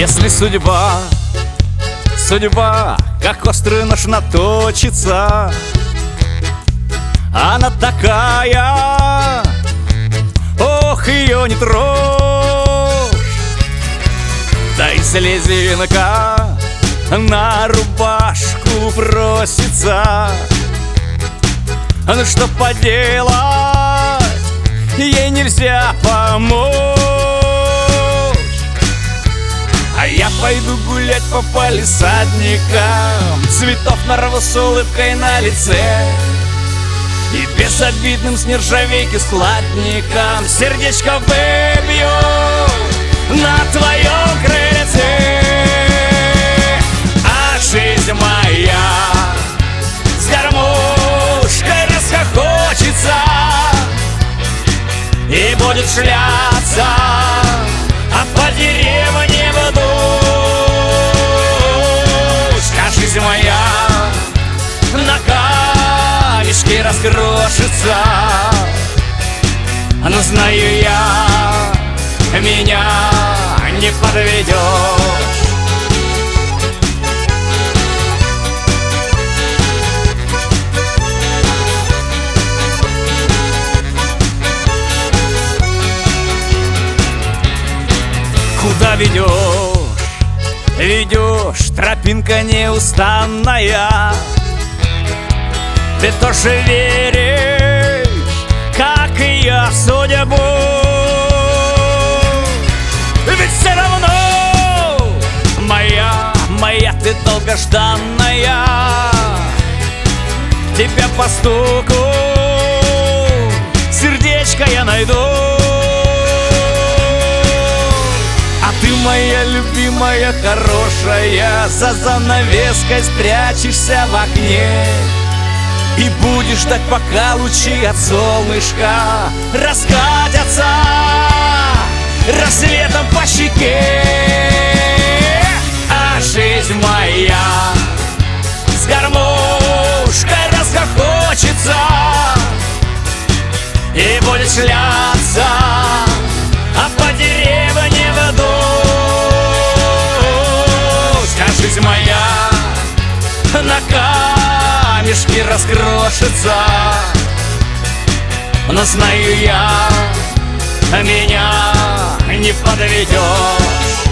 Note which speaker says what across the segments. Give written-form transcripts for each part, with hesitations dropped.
Speaker 1: Если судьба, как острый нож наточится, она такая, ох, ее не трожь. Да и слезинка на рубашку просится, ну что поделать, ей нельзя помочь. А я пойду гулять по палисадникам, цветов нарву с улыбкой на лице и безобидным с нержавейки складником сердечко выбью на твоем крыльце. А жизнь моя с гармошкой расхохочется и будет шляться, а по деревне в дождь. А жизнь моя на камешке раскрошится, но знаю я, меня не подведешь. Куда ведешь, тропинка неустанная. Ты тоже веришь, как и я, в судьбу. Ведь все равно моя ты долгожданная. Тебя по стуку сердечко я найду. Ты моя любимая, хорошая, за занавеской спрячешься в окне и будешь ждать, пока лучи от солнышка раскатятся рассветом по щеке. А жизнь моя с гармошкой расхохочется и будет шляться, а по деревне в дождь. А жизнь моя на камешке раскрошится, но знаю я, меня не подведешь.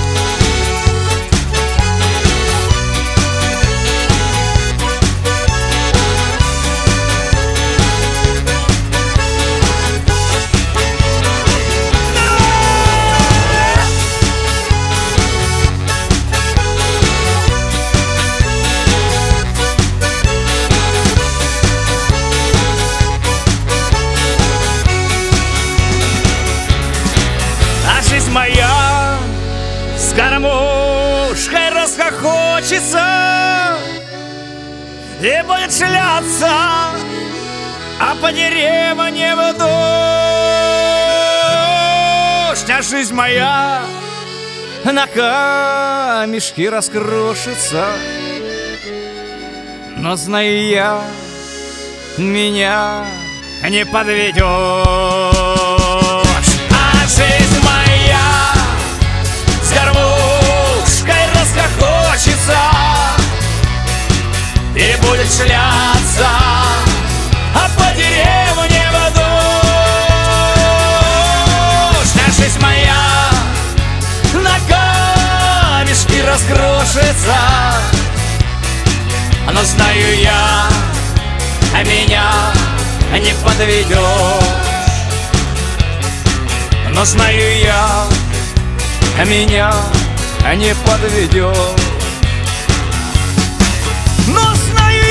Speaker 1: Жизнь моя с гармошкой расхохочется и будет шляться, а по деревне в дождь. А жизнь моя на камешке раскрошится, но знаю я, меня не подведешь. А жизнь моя с гармошкой расхохочется и будет шляться, а по деревне в дождь. А жизнь моя на камешке раскрошится, но знаю я, меня не подведешь. Но знаю я, меня не подведешь. Но знаю